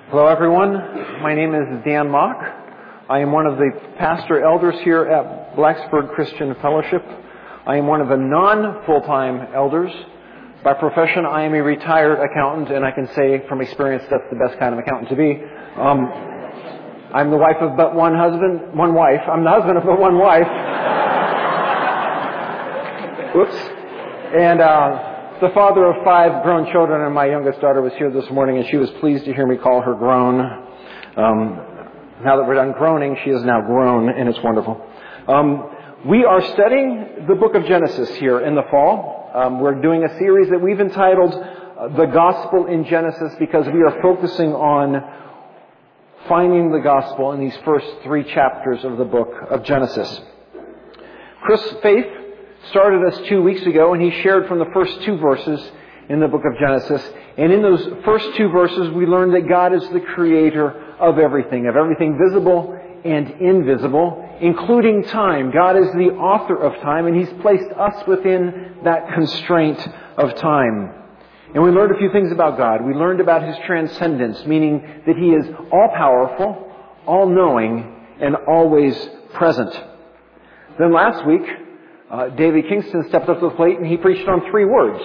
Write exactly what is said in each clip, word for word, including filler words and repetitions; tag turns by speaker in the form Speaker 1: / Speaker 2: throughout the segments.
Speaker 1: Hello everyone, my name is Dan Mock. I am one of the pastor elders here at Blacksburg Christian Fellowship. I am one of the non-full-time elders. By profession, I am a retired accountant, and I can say from experience that's the best kind of accountant to be. Um, I'm the wife of but one husband, one wife. I'm the husband of but one wife. Whoops. And uh the father of five grown children, and my youngest daughter was here this morning, and she was pleased to hear me call her grown. Um, now that we're done groaning, she is now grown, and it's wonderful. Um, we are studying the book of Genesis here in the fall. Um, we're doing a series that we've entitled uh, The Gospel in Genesis, because we are focusing on finding the gospel in these first three chapters of the book of Genesis. Chris Faith started us two weeks ago, and he shared from the first two verses in the book of Genesis. And in those first two verses, we learned that God is the creator of everything, of everything visible and invisible, including time. God is the author of time, and He's placed us within that constraint of time. And we learned a few things about God. We learned about His transcendence, meaning that He is all-powerful, all-knowing, and always present. Then last week, Uh, David Kingston stepped up to the plate and he preached on three words.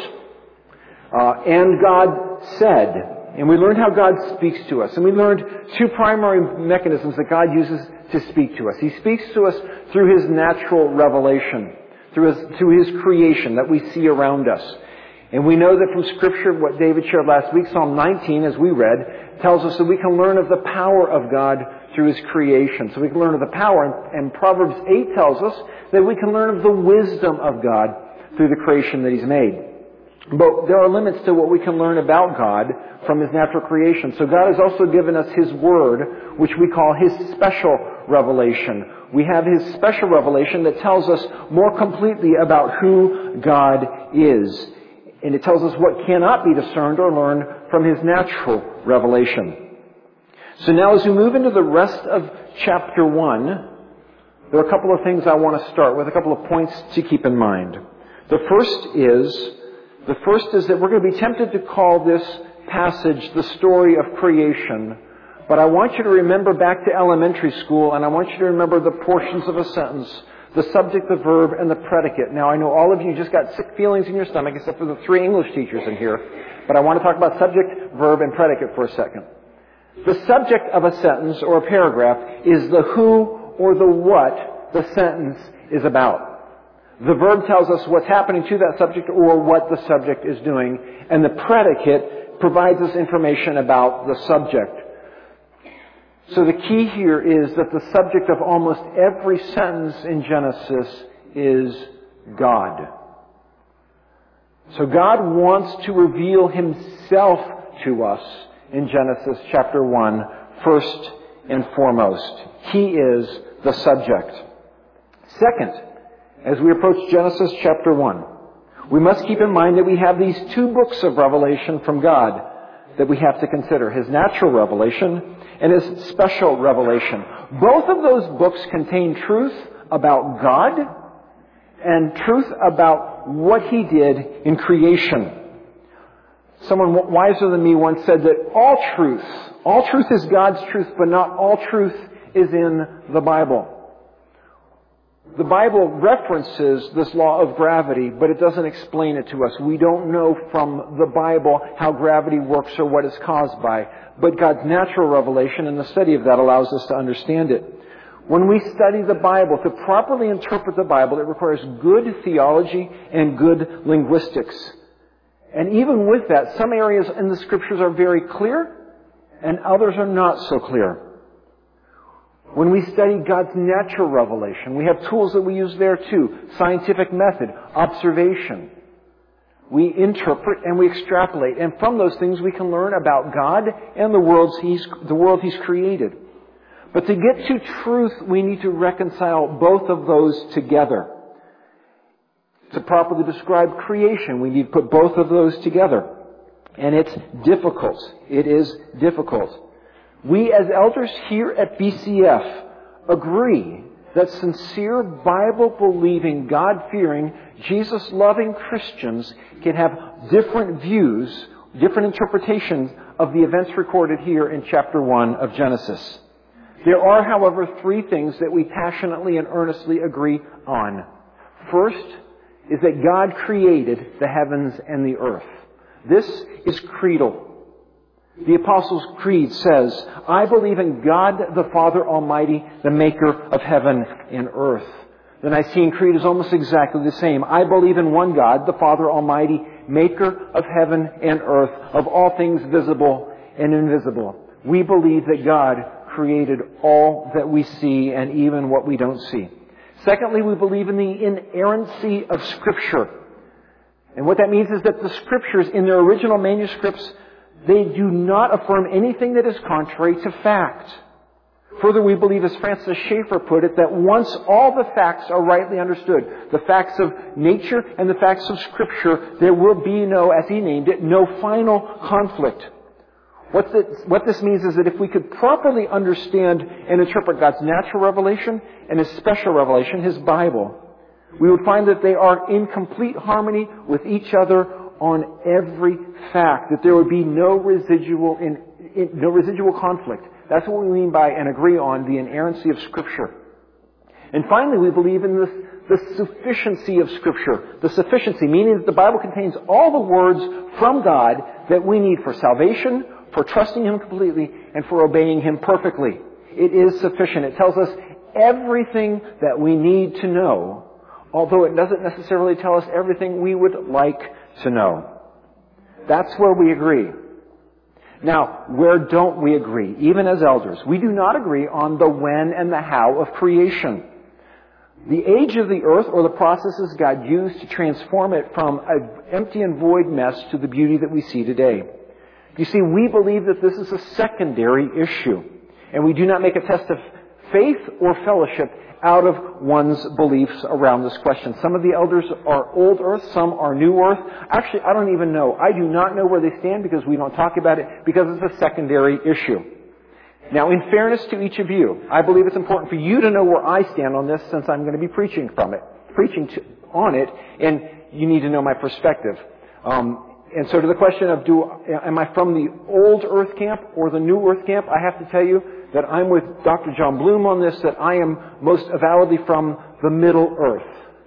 Speaker 1: Uh, and God said. And we learned how God speaks to us. And we learned two primary mechanisms that God uses to speak to us. He speaks to us through His natural revelation, through His, through His creation that we see around us. And we know that from Scripture, what David shared last week, Psalm nineteen, as we read, tells us that we can learn of the power of God through His creation. So we can learn of the power. And Proverbs eight tells us that we can learn of the wisdom of God through the creation that He's made. But there are limits to what we can learn about God from His natural creation. So God has also given us His Word, which we call His special revelation. We have His special revelation that tells us more completely about who God is. And it tells us what cannot be discerned or learned from His natural revelation. So now as we move into the rest of chapter one, there are a couple of things I want to start with, a couple of points to keep in mind. The first is, the first is that we're going to be tempted to call this passage the story of creation. But I want you to remember back to elementary school, and I want you to remember the portions of a sentence, the subject, the verb, and the predicate. Now, I know all of you just got sick feelings in your stomach, except for the three English teachers in here. But I want to talk about subject, verb, and predicate for a second. The subject of a sentence or a paragraph is the who or the what the sentence is about. The verb tells us what's happening to that subject or what the subject is doing. And the predicate provides us information about the subject. So the key here is that the subject of almost every sentence in Genesis is God. So God wants to reveal Himself to us in Genesis chapter one, first and foremost. He is the subject. Second, as we approach Genesis chapter one, we must keep in mind that we have these two books of revelation from God that we have to consider. His natural revelation and His special revelation. Both of those books contain truth about God and truth about what He did in creation. Someone wiser than me once said that all truth, all truth is God's truth, but not all truth is in the Bible. The Bible references this law of gravity, but it doesn't explain it to us. We don't know from the Bible how gravity works or what it's caused by. But God's natural revelation and the study of that allows us to understand it. When we study the Bible, to properly interpret the Bible, it requires good theology and good linguistics. And even with that, some areas in the Scriptures are very clear, and others are not so clear. When we study God's natural revelation, we have tools that we use there too. Scientific method, observation. We interpret and we extrapolate. And from those things we can learn about God and the world He's, the world He's created. But to get to truth, we need to reconcile both of those together. To properly describe creation, we need to put both of those together. And it's difficult. It is difficult. We as elders here at B C F agree that sincere, Bible-believing, God-fearing, Jesus-loving Christians can have different views, different interpretations of the events recorded here in chapter one of Genesis. There are, however, three things that we passionately and earnestly agree on. First is that God created the heavens and the earth. This is creedal. The Apostles' Creed says, I believe in God the Father Almighty, the maker of heaven and earth. The Nicene Creed is almost exactly the same. I believe in one God, the Father Almighty, maker of heaven and earth, of all things visible and invisible. We believe that God created all that we see and even what we don't see. Secondly, we believe in the inerrancy of Scripture. And what that means is that the Scriptures in their original manuscripts, they do not affirm anything that is contrary to fact. Further, we believe, as Francis Schaeffer put it, that once all the facts are rightly understood, the facts of nature and the facts of Scripture, there will be no, as he named it, no final conflict. What this, what this means is that if we could properly understand and interpret God's natural revelation and His special revelation, His Bible, we would find that they are in complete harmony with each other on every fact, that there would be no residual in, in, no residual conflict. That's what we mean by and agree on the inerrancy of Scripture. And finally, we believe in this, the sufficiency of Scripture. The sufficiency, meaning that the Bible contains all the words from God that we need for salvation, for trusting Him completely, and for obeying Him perfectly. It is sufficient. It tells us everything that we need to know, although it doesn't necessarily tell us everything we would like to know. That's where we agree. Now, where don't we agree? Even as elders, we do not agree on the when and the how of creation. The age of the earth, or the processes God used to transform it from an empty and void mess to the beauty that we see today. You see, we believe that this is a secondary issue, and we do not make a test of faith or fellowship out of one's beliefs around this question. Some of the elders are old earth, some are new earth. Actually, I don't even know. I do not know where they stand because we don't talk about it, because it's a secondary issue. Now, in fairness to each of you, I believe it's important for you to know where I stand on this, since I'm going to be preaching from it, preaching to, on it, and you need to know my perspective. Um, and so to the question of, do am I from the old earth camp or the new earth camp, I have to tell you that I'm with Doctor John Bloom on this, that I am most avowedly from the middle earth,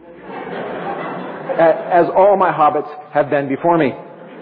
Speaker 1: as all my hobbits have been before me.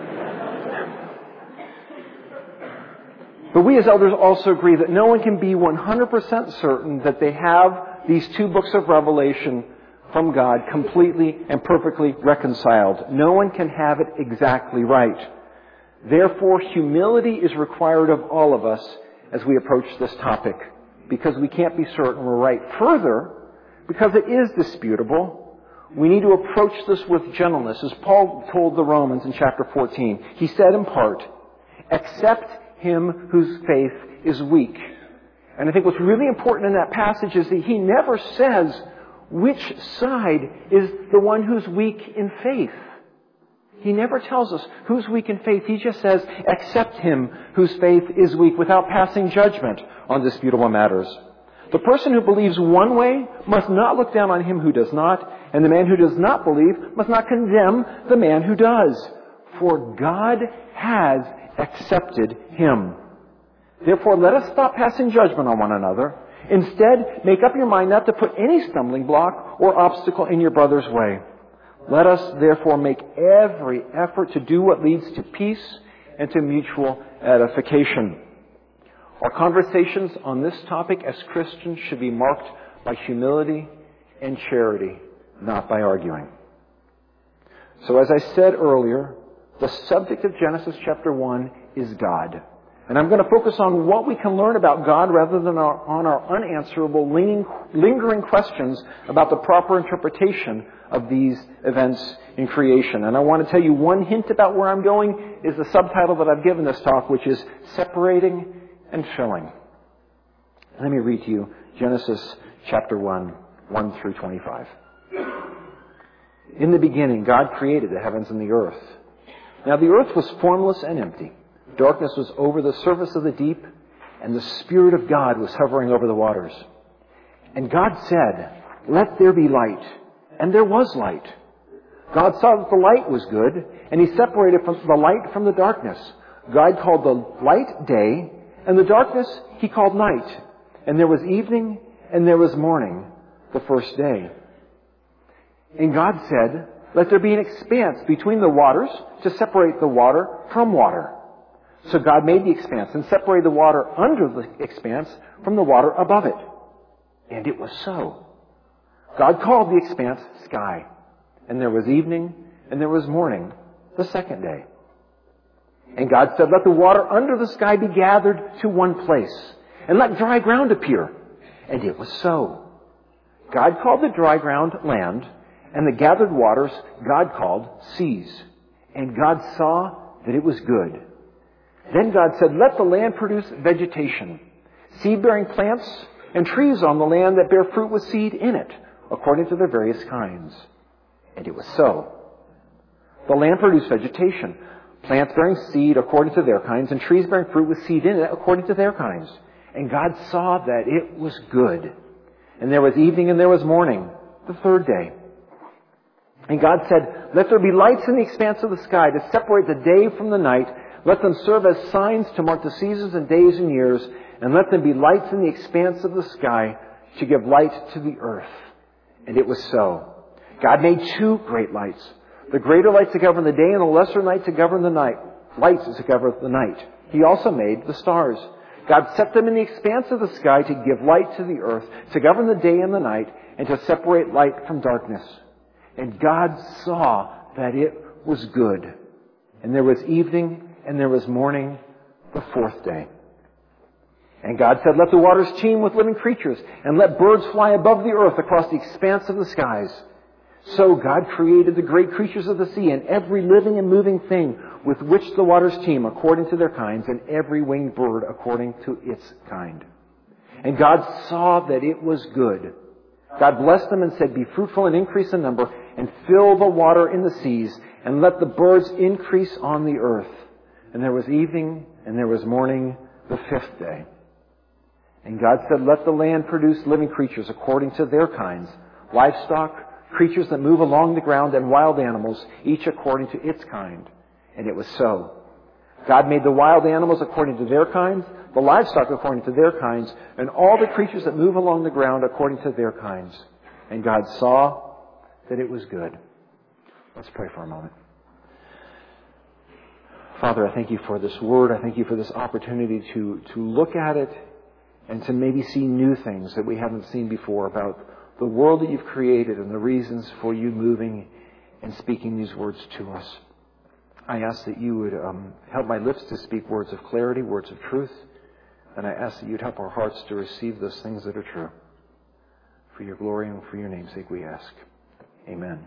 Speaker 1: But we as elders also agree that no one can be one hundred percent certain that they have these two books of Revelation from God completely and perfectly reconciled. No one can have it exactly right. Therefore, humility is required of all of us as we approach this topic, because we can't be certain we're right. Further, because it is disputable, we need to approach this with gentleness. As Paul told the Romans in chapter fourteen, he said in part, accept him whose faith is weak. And I think what's really important in that passage is that he never says which side is the one who's weak in faith. He never tells us who's weak in faith. He just says, accept him whose faith is weak, without passing judgment on disputable matters. The person who believes one way must not look down on him who does not, and the man who does not believe must not condemn the man who does. For God has accepted him. Therefore, let us stop passing judgment on one another. Instead, make up your mind not to put any stumbling block or obstacle in your brother's way. Let us, therefore, make every effort to do what leads to peace and to mutual edification. Our conversations on this topic as Christians should be marked by humility and charity, not by arguing. So, as I said earlier, the subject of Genesis chapter one is God. And I'm going to focus on what we can learn about God rather than our, on our unanswerable, lingering questions about the proper interpretation of these events in creation. And I want to tell you one hint about where I'm going is the subtitle that I've given this talk, which is Separating and Filling. Let me read to you Genesis chapter one, one through twenty-five. In the beginning, God created the heavens and the earth. Now the earth was formless and empty. Darkness was over the surface of the deep, and the Spirit of God was hovering over the waters. And God said, let there be light. And there was light. God saw that the light was good, and He separated from the light from the darkness. God called the light day, and the darkness He called night. And there was evening, and there was morning, the first day. And God said, let there be an expanse between the waters to separate the water from water. So God made the expanse and separated the water under the expanse from the water above it. And it was so. God called the expanse sky. And there was evening, and there was morning, the second day. And God said, let the water under the sky be gathered to one place, and let dry ground appear. And it was so. God called the dry ground land, and the gathered waters God called seas. And God saw that it was good. Then God said, let the land produce vegetation, seed-bearing plants, and trees on the land that bear fruit with seed in it, according to their various kinds. And it was so. The land produced vegetation, plants bearing seed according to their kinds, and trees bearing fruit with seed in it according to their kinds. And God saw that it was good. And there was evening and there was morning, the third day. And God said, let there be lights in the expanse of the sky to separate the day from the night. Let them serve as signs to mark the seasons and days and years. And let them be lights in the expanse of the sky to give light to the earth. And it was so. God made two great lights. The greater light to govern the day and the lesser light to govern the night. Lights to govern the night. He also made the stars. God set them in the expanse of the sky to give light to the earth, to govern the day and the night, and to separate light from darkness. And God saw that it was good. And there was evening and there was morning, the fourth day. And God said, let the waters teem with living creatures, and let birds fly above the earth across the expanse of the skies. So God created the great creatures of the sea, and every living and moving thing with which the waters teem according to their kinds, and every winged bird according to its kind. And God saw that it was good. God blessed them and said, be fruitful and increase in number, and fill the water in the seas, and let the birds increase on the earth. And there was evening, and there was morning, the fifth day. And God said, let the land produce living creatures according to their kinds, livestock, creatures that move along the ground, and wild animals, each according to its kind. And it was so. God made the wild animals according to their kinds, the livestock according to their kinds, and all the creatures that move along the ground according to their kinds. And God saw that it was good. Let's pray for a moment. Father, I thank you for this word. I thank you for this opportunity to, to look at it and to maybe see new things that we haven't seen before about the world that you've created and the reasons for you moving and speaking these words to us. I ask that you would um, help my lips to speak words of clarity, words of truth, and I ask that you'd help our hearts to receive those things that are true. For your glory and for your name's sake we ask. Amen.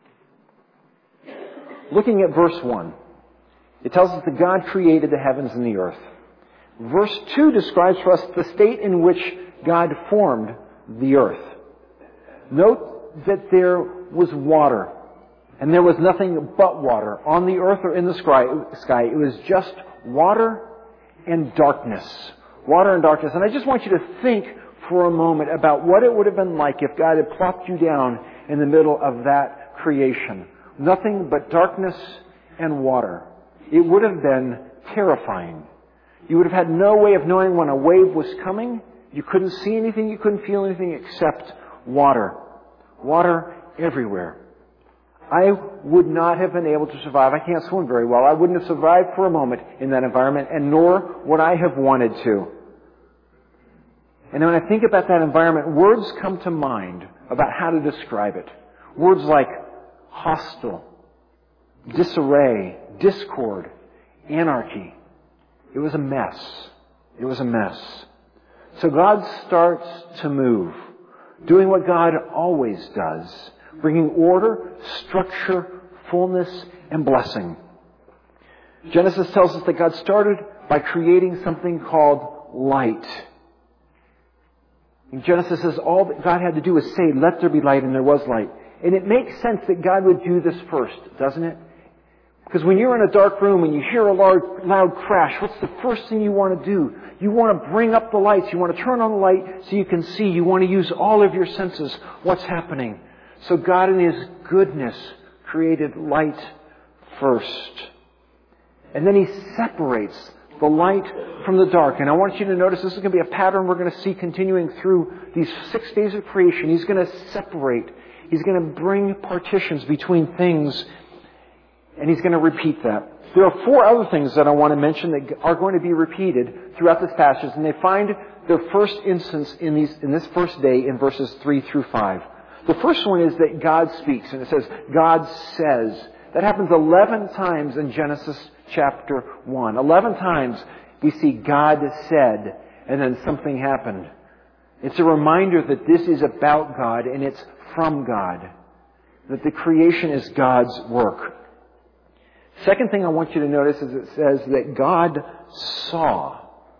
Speaker 1: Looking at verse one, it tells us that God created the heavens and the earth. Verse two describes for us the state in which God formed the earth. Note that there was water, and there was nothing but water on the earth or in the sky. It was just water and darkness. Water and darkness. And I just want you to think for a moment about what it would have been like if God had plopped you down in the middle of that creation. Nothing but darkness and water. It would have been terrifying. You would have had no way of knowing when a wave was coming. You couldn't see anything, you couldn't feel anything except water. Water everywhere. I would not have been able to survive. I can't swim very well. I wouldn't have survived for a moment in that environment, and nor would I have wanted to. And when I think about that environment, words come to mind about how to describe it. Words like hostile, disarray, discord, anarchy. It was a mess. It was a mess. So God starts to move, doing what God always does, bringing order, structure, fullness, and blessing. Genesis tells us that God started by creating something called light. In Genesis says all that God had to do was say, let there be light, and there was light. And it makes sense that God would do this first, doesn't it? Because when you're in a dark room and you hear a loud, loud crash, what's the first thing you want to do? You want to bring up the lights. You want to turn on the light so you can see. You want to use all of your senses. What's happening? So God in His goodness created light first. And then He separates the light from the dark. And I want you to notice this is going to be a pattern we're going to see continuing through these six days of creation. He's going to separate. He's going to bring partitions between things. And He's going to repeat that. There are four other things that I want to mention that are going to be repeated throughout this passage. And they find their first instance in these in this first day in verses three through five. The first one is that God speaks. And it says, God says. That happens eleven times in Genesis chapter one. Eleven times we see God said, and then something happened. It's a reminder that this is about God and it's from God. That the creation is God's work. Second thing I want you to notice is it says that God saw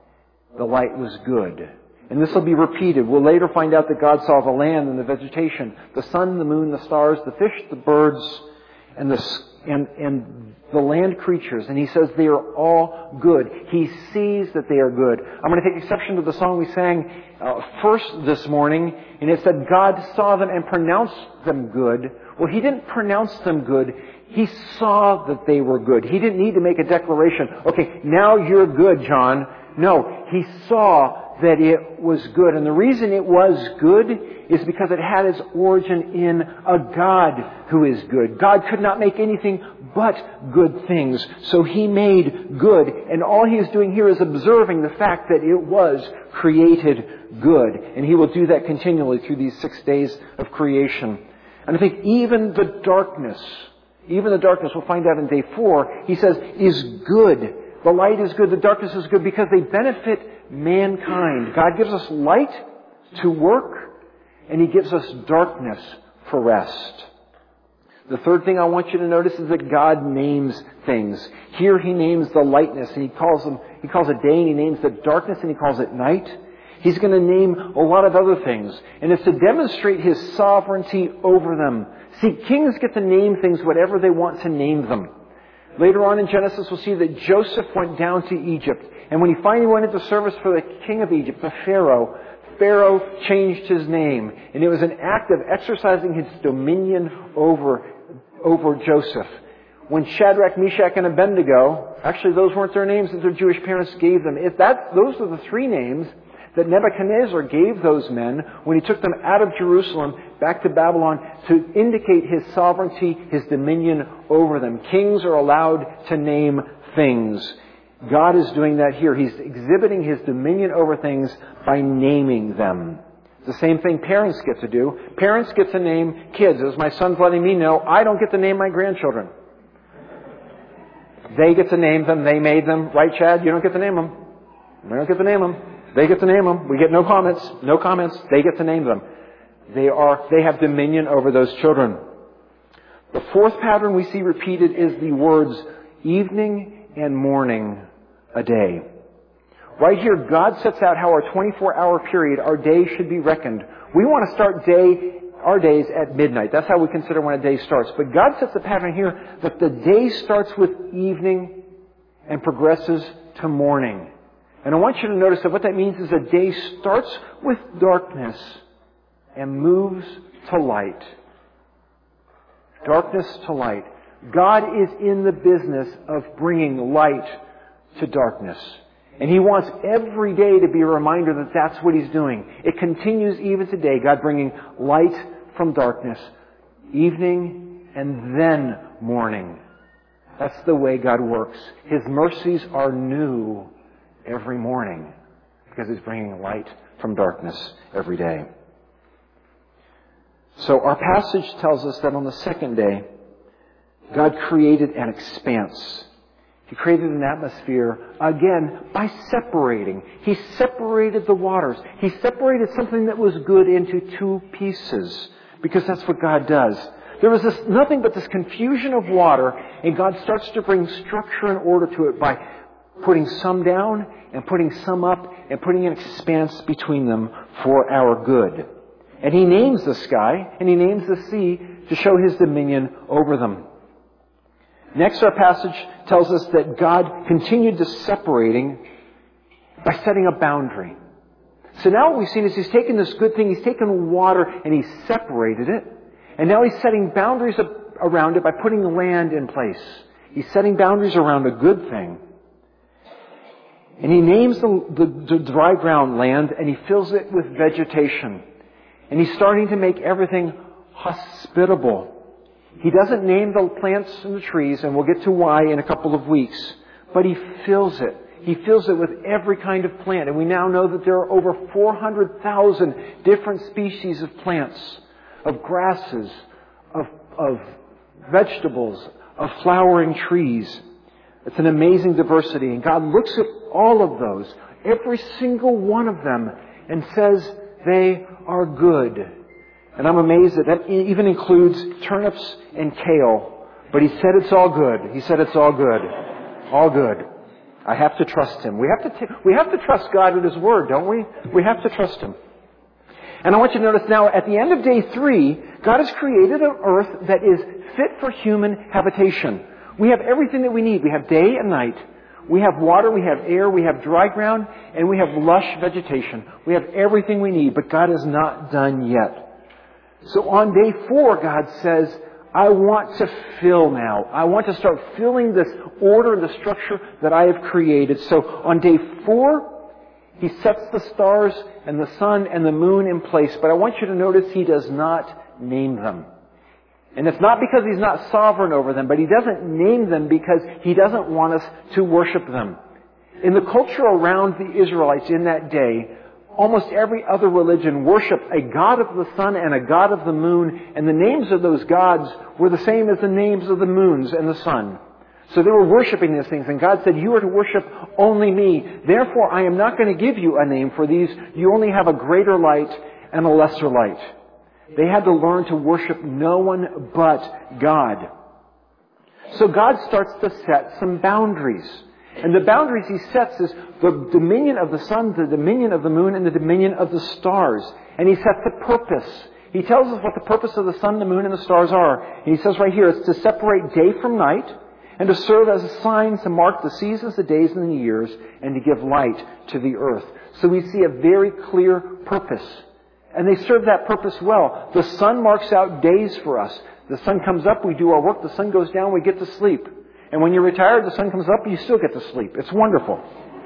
Speaker 1: the light was good. And this will be repeated. We'll later find out that God saw the land and the vegetation, the sun, the moon, the stars, the fish, the birds, and the and and the land creatures. And He says they are all good. He sees that they are good. I'm going to take exception to the song we sang uh, first this morning. And it said God saw them and pronounced them good. Well, He didn't pronounce them good. He saw that they were good. He didn't need to make a declaration. Okay, now you're good, John. No, He saw that it was good. And the reason it was good is because it had its origin in a God who is good. God could not make anything but good things. So He made good. And all He is doing here is observing the fact that it was created good. And He will do that continually through these six days of creation. And I think even the darkness, even the darkness, we'll find out in day four, He says, is good. The light is good, the darkness is good because they benefit mankind. God gives us light to work, and He gives us darkness for rest. The third thing I want you to notice is that God names things. Here He names the lightness, and He calls them, He calls it day, and He names the darkness, and He calls it night. He's going to name a lot of other things, and it's to demonstrate His sovereignty over them. See, kings get to name things whatever they want to name them. Later on in Genesis, we'll see that Joseph went down to Egypt. And when he finally went into service for the king of Egypt, the Pharaoh, Pharaoh changed his name. And it was an act of exercising his dominion over, over Joseph. When Shadrach, Meshach, and Abednego, actually those weren't their names that their Jewish parents gave them. If that, those are the three names that Nebuchadnezzar gave those men when he took them out of Jerusalem back to Babylon to indicate his sovereignty, his dominion over them. Kings are allowed to name things. God is doing that here. He's exhibiting His dominion over things by naming them. It's the same thing parents get to do. Parents get to name kids. As my son's letting me know, I don't get to name my grandchildren. They get to name them. They made them. Right, Chad? You don't get to name them. We don't get to name them. They get to name them. We get no comments. No comments. They get to name them. They are, they have dominion over those children. The fourth pattern we see repeated is the words evening and morning a day. Right here, God sets out how our twenty-four hour period, our day should be reckoned. We want to start day, our days at midnight. That's how we consider when a day starts. But God sets the pattern here that the day starts with evening and progresses to morning. And I want you to notice that what that means is a day starts with darkness and moves to light. Darkness to light. God is in the business of bringing light to darkness. And He wants every day to be a reminder that that's what He's doing. It continues even today. God bringing light from darkness, evening and then morning. That's the way God works. His mercies are new every morning because He's bringing light from darkness every day. So our passage tells us that on the second day, God created an expanse. He created an atmosphere, again, by separating. He separated the waters. He separated something that was good into two pieces, because that's what God does. There was this, nothing but this confusion of water, and God starts to bring structure and order to it by putting some down and putting some up and putting an expanse between them for our good. And He names the sky and He names the sea to show His dominion over them. Next, our passage tells us that God continued the separating by setting a boundary. So now what we've seen is He's taken this good thing, He's taken water and He's separated it. And now He's setting boundaries around it by putting land in place. He's setting boundaries around a good thing. And He names the, the, the dry ground land, and He fills it with vegetation. And He's starting to make everything hospitable. He doesn't name the plants and the trees, and we'll get to why in a couple of weeks. But He fills it. He fills it with every kind of plant. And we now know that there are over four hundred thousand different species of plants, of grasses, of, of vegetables, of flowering trees. It's an amazing diversity. And God looks at all of those, every single one of them, and says they are good. And I'm amazed that that even includes turnips and kale. But He said it's all good. He said it's all good. All good. I have to trust Him. We have to t- we have to trust God with His Word, don't we? We have to trust Him. And I want you to notice now, at the end of day three, God has created an earth that is fit for human habitation. We have everything that we need. We have day and night. We have water, we have air, we have dry ground, and we have lush vegetation. We have everything we need, but God is not done yet. So on day four, God says, I want to fill now. I want to start filling this order and the structure that I have created. So on day four, He sets the stars and the sun and the moon in place. But I want you to notice He does not name them. And it's not because He's not sovereign over them, but He doesn't name them because He doesn't want us to worship them. In the culture around the Israelites in that day, almost every other religion worshiped a god of the sun and a god of the moon, and the names of those gods were the same as the names of the moons and the sun. So they were worshiping these things, and God said, you are to worship only me. Therefore, I am not going to give you a name for these. You only have a greater light and a lesser light. They had to learn to worship no one but God. So God starts to set some boundaries. And the boundaries He sets is the dominion of the sun, the dominion of the moon, and the dominion of the stars. And He sets the purpose. He tells us what the purpose of the sun, the moon, and the stars are. And He says right here, it's to separate day from night, and to serve as a sign to mark the seasons, the days, and the years, and to give light to the earth. So we see a very clear purpose. And they serve that purpose well. The sun marks out days for us. The sun comes up, we do our work. The sun goes down, we get to sleep. And when you're retired, the sun comes up, you still get to sleep. It's wonderful.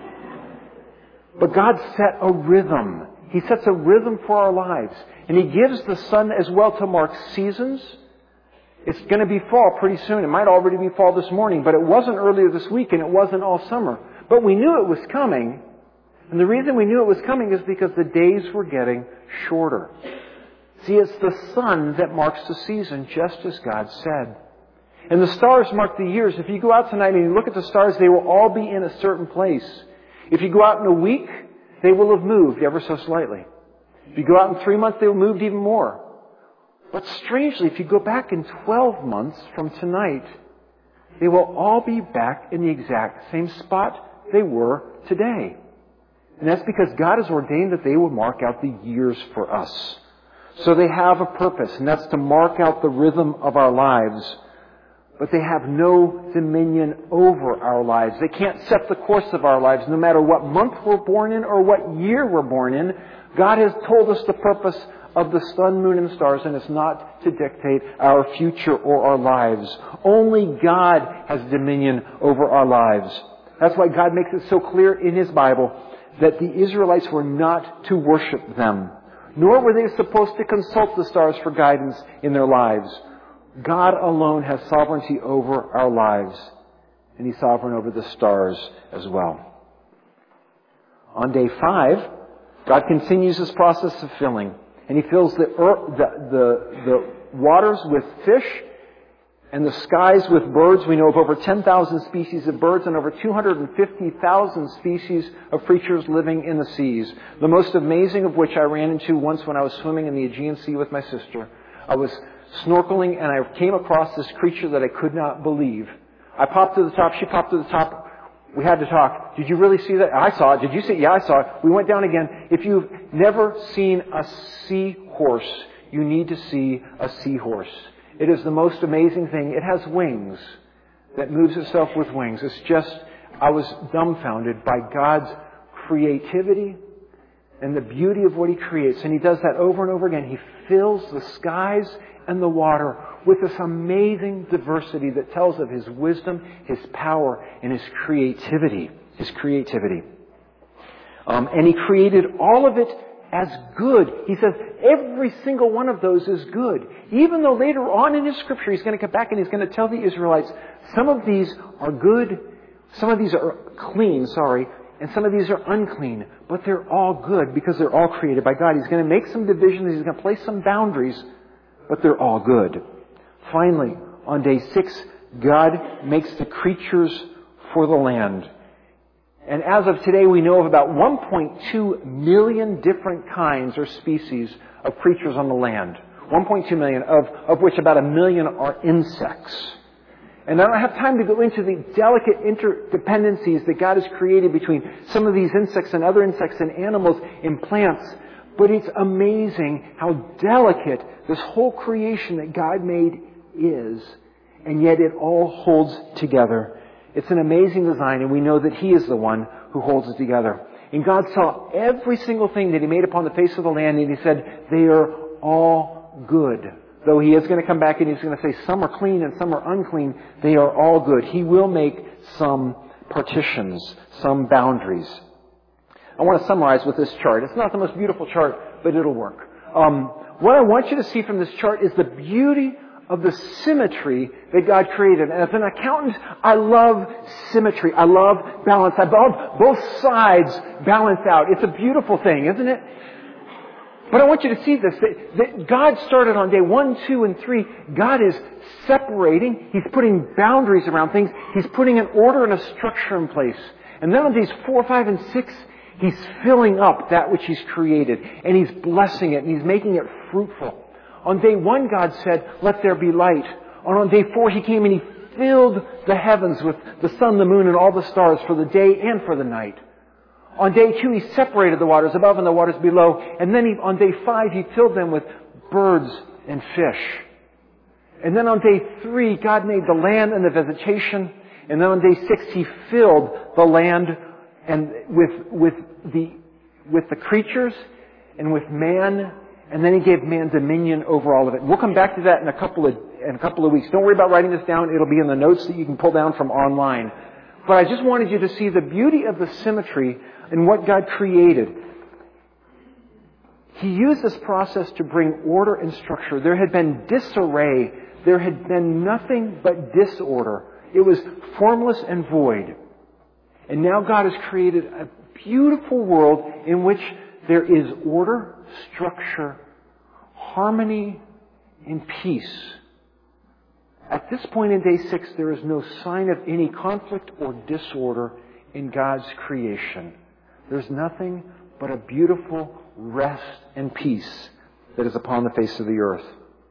Speaker 1: But God set a rhythm. He sets a rhythm for our lives. And He gives the sun as well to mark seasons. It's going to be fall pretty soon. It might already be fall this morning, but it wasn't earlier this week, and it wasn't all summer. But we knew it was coming. And the reason we knew it was coming is because the days were getting shorter. See, it's the sun that marks the season, just as God said. And the stars mark the years. If you go out tonight and you look at the stars, they will all be in a certain place. If you go out in a week, they will have moved ever so slightly. If you go out in three months, they will have moved even more. But strangely, if you go back in twelve months from tonight, they will all be back in the exact same spot they were today. And that's because God has ordained that they will mark out the years for us. So they have a purpose, and that's to mark out the rhythm of our lives. But they have no dominion over our lives. They can't set the course of our lives, no matter what month we're born in or what year we're born in. God has told us the purpose of the sun, moon, and stars, and it's not to dictate our future or our lives. Only God has dominion over our lives. That's why God makes it so clear in His Bible that the Israelites were not to worship them, nor were they supposed to consult the stars for guidance in their lives. God alone has sovereignty over our lives, and He's sovereign over the stars as well. On day five, God continues His process of filling, and He fills the, earth, the, the, the waters with fish and the skies with birds. We know of over ten thousand species of birds and over two hundred fifty thousand species of creatures living in the seas. The most amazing of which I ran into once when I was swimming in the Aegean Sea with my sister. I was snorkeling and I came across this creature that I could not believe. I popped to the top, she popped to the top. We had to talk. Did you really see that? I saw it. Did you see it? Yeah, I saw it. We went down again. If you've never seen a seahorse, you need to see a seahorse. It is the most amazing thing. It has wings that moves itself with wings. It's just, I was dumbfounded by God's creativity and the beauty of what He creates. And He does that over and over again. He fills the skies and the water with this amazing diversity that tells of His wisdom, His power, and His creativity. His creativity. Um, and He created all of it as good. He says every single one of those is good. Even though later on in His Scripture He's going to come back and He's going to tell the Israelites, some of these are good, some of these are clean, sorry, and some of these are unclean. But they're all good because they're all created by God. He's going to make some divisions, He's going to place some boundaries, but they're all good. Finally, on day six, God makes the creatures for the land. And as of today, we know of about one point two million different kinds or species of creatures on the land. one point two million, of, of which about a million are insects. And I don't have time to go into the delicate interdependencies that God has created between some of these insects and other insects and animals and plants. But it's amazing how delicate this whole creation that God made is. And yet it all holds together. It's an amazing design, and we know that He is the one who holds it together. And God saw every single thing that He made upon the face of the land, and He said, they are all good. Though He is going to come back and He's going to say some are clean and some are unclean, they are all good. He will make some partitions, some boundaries. I want to summarize with this chart. It's not the most beautiful chart, but it'll work. Um, what I want you to see from this chart is the beauty of the symmetry that God created. And as an accountant, I love symmetry. I love balance. I love both sides balanced out. It's a beautiful thing, isn't it? But I want you to see this, that, that God started on day one, two, and three. God is separating. He's putting boundaries around things. He's putting an order and a structure in place. And then on days four, five, and six, He's filling up that which He's created. And He's blessing it, and He's making it fruitful. On day one, God said, let there be light. And on day four, He came and He filled the heavens with the sun, the moon, and all the stars for the day and for the night. On day two, He separated the waters above and the waters below. And then he, on day five, He filled them with birds and fish. And then on day three, God made the land and the vegetation. And then on day six, He filled the land and with, with the, with the creatures and with man. And then He gave man dominion over all of it. We'll come back to that in a couple of in a couple of weeks. Don't worry about writing this down. It'll be in the notes that you can pull down from online. But I just wanted you to see the beauty of the symmetry in what God created. He used this process to bring order and structure. There had been disarray. There had been nothing but disorder. It was formless and void. And now God has created a beautiful world in which there is order, structure, harmony, and peace. At this point in day six, there is no sign of any conflict or disorder in God's creation. There's nothing but a beautiful rest and peace that is upon the face of the earth.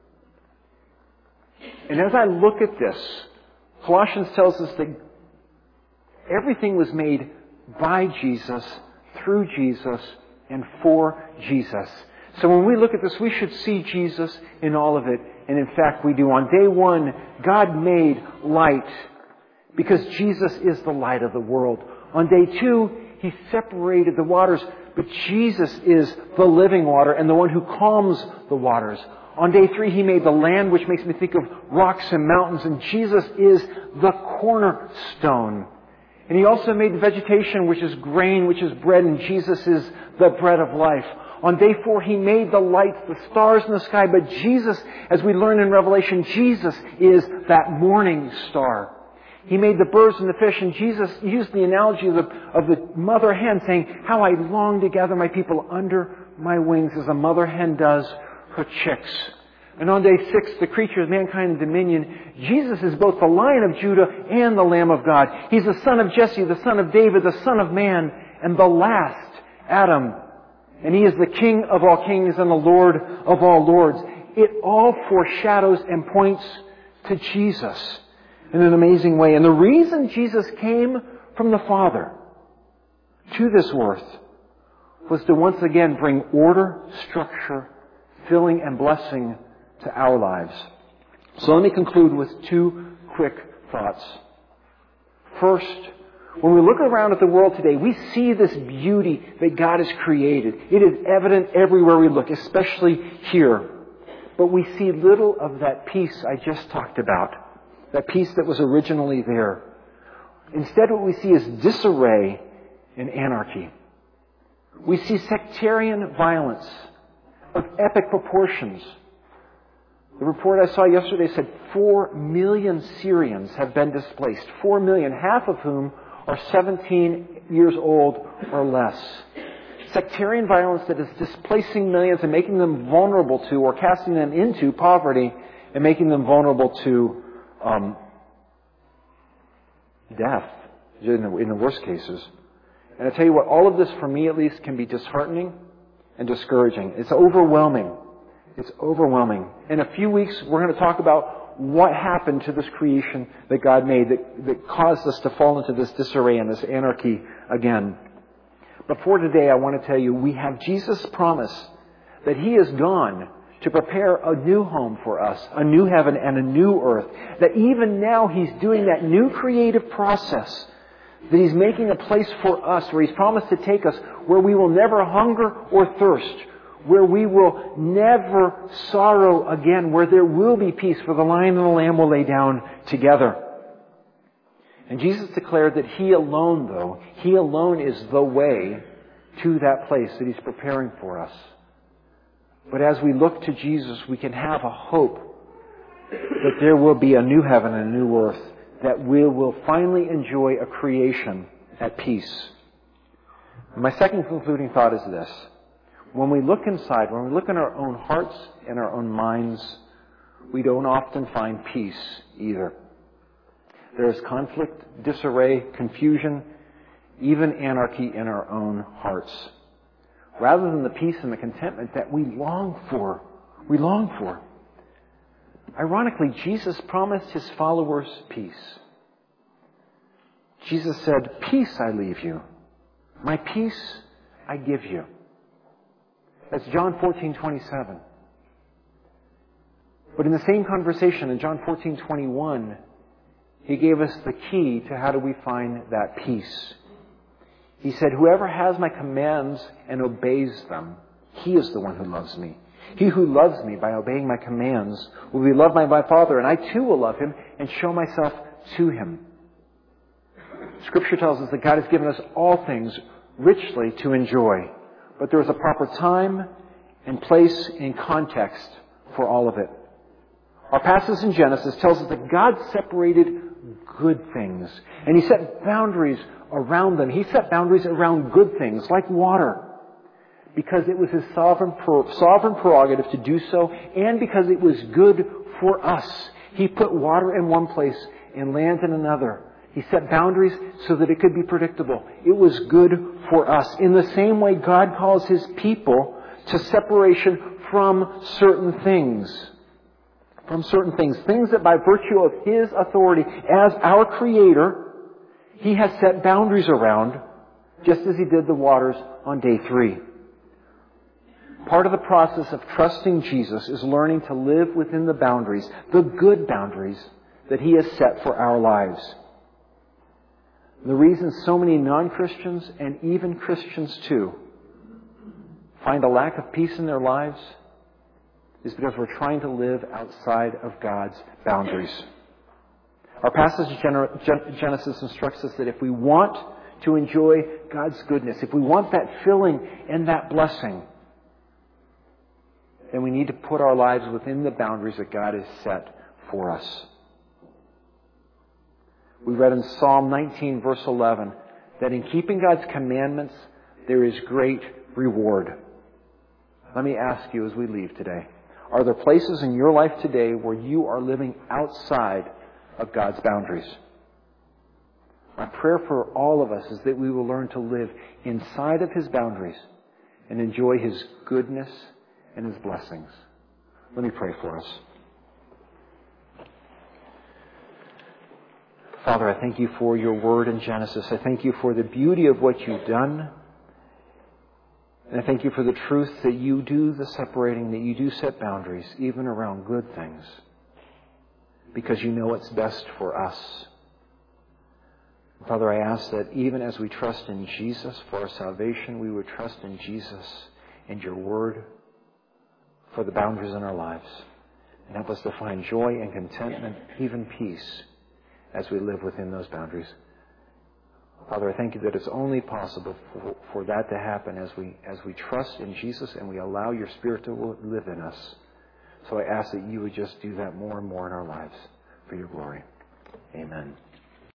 Speaker 1: And as I look at this, Colossians tells us that everything was made by Jesus, through Jesus, and for Jesus. So when we look at this, we should see Jesus in all of it. And in fact, we do. On day one, God made light because Jesus is the light of the world. On day two, He separated the waters, but Jesus is the living water and the one who calms the waters. On day three, He made the land, which makes me think of rocks and mountains, and Jesus is the cornerstone. And He also made the vegetation, which is grain, which is bread, and Jesus is the bread of life. On day four, He made the lights, the stars in the sky, but Jesus, as we learn in Revelation, Jesus is that morning star. He made the birds and the fish, and Jesus used the analogy of the, of the mother hen, saying, how I long to gather my people under my wings as a mother hen does her chicks. And on day six, the creatures, mankind, and dominion, Jesus is both the Lion of Judah and the Lamb of God. He's the Son of Jesse, the Son of David, the Son of Man, and the last Adam. And He is the King of all kings and the Lord of all lords. It all foreshadows and points to Jesus in an amazing way. And the reason Jesus came from the Father to this earth was to once again bring order, structure, filling, and blessing to our lives. So let me conclude with two quick thoughts. First, when we look around at the world today, we see this beauty that God has created. It is evident everywhere we look, especially here. But we see little of that peace I just talked about, that peace that was originally there. Instead, what we see is disarray and anarchy. We see sectarian violence of epic proportions. The report I saw yesterday said four million Syrians have been displaced. Four million, half of whom are seventeen years old or less. Sectarian violence that is displacing millions and making them vulnerable to, or casting them into, poverty and making them vulnerable to um, death in the, in the worst cases. And I tell you what, all of this, for me at least, can be disheartening and discouraging. It's overwhelming. It's overwhelming. In a few weeks, we're going to talk about what happened to this creation that God made that, that caused us to fall into this disarray and this anarchy again. But for today, I want to tell you, we have Jesus' promise that He is gone to prepare a new home for us, a new heaven and a new earth. That even now He's doing that new creative process. That He's making a place for us where He's promised to take us, where we will never hunger or thirst, where we will never sorrow again, where there will be peace, for the Lion and the Lamb will lay down together. And Jesus declared that He alone, though, He alone is the way to that place that He's preparing for us. But as we look to Jesus, we can have a hope that there will be a new heaven and a new earth, that we will finally enjoy a creation at peace. And my second concluding thought is this. When we look inside, when we look in our own hearts and our own minds, we don't often find peace either. There is conflict, disarray, confusion, even anarchy in our own hearts. Rather than the peace and the contentment that we long for, we long for. Ironically, Jesus promised His followers peace. Jesus said, "Peace I leave you. My peace I give you." That's John fourteen twenty-seven. But in the same conversation, in John fourteen twenty-one, He gave us the key to how do we find that peace. He said, "Whoever has my commands and obeys them, he is the one who loves me. He who loves me by obeying my commands will be loved by my Father, and I too will love him and show myself to him." Scripture tells us that God has given us all things richly to enjoy. But there is a proper time and place and context for all of it. Our passage in Genesis tells us that God separated good things. And He set boundaries around them. He set boundaries around good things, like water. Because it was His sovereign, sovereign prerogative to do so, and because it was good for us. He put water in one place and land in another. He set boundaries so that it could be predictable. It was good for us. In the same way, God calls His people to separation from certain things. From certain things. Things that by virtue of His authority as our Creator, He has set boundaries around, just as He did the waters on day three. Part of the process of trusting Jesus is learning to live within the boundaries, the good boundaries that He has set for our lives. The reason so many non-Christians and even Christians too find a lack of peace in their lives is because we're trying to live outside of God's boundaries. Our passage in Genesis instructs us that if we want to enjoy God's goodness, if we want that filling and that blessing, then we need to put our lives within the boundaries that God has set for us. We read in Psalm nineteen, verse eleven, that in keeping God's commandments, there is great reward. Let me ask you as we leave today, are there places in your life today where you are living outside of God's boundaries? My prayer for all of us is that we will learn to live inside of His boundaries and enjoy His goodness and His blessings. Let me pray for us. Father, I thank You for Your word in Genesis. I thank You for the beauty of what You've done. And I thank You for the truth that You do the separating, that You do set boundaries, even around good things, because You know what's best for us. Father, I ask that even as we trust in Jesus for our salvation, we would trust in Jesus and Your word for the boundaries in our lives. And help us to find joy and contentment, even peace, as we live within those boundaries. Father, I thank you that it's only possible for, for that to happen as we as we trust in Jesus and we allow your Spirit to live in us. So I ask that you would just do that more and more in our lives for your glory. Amen.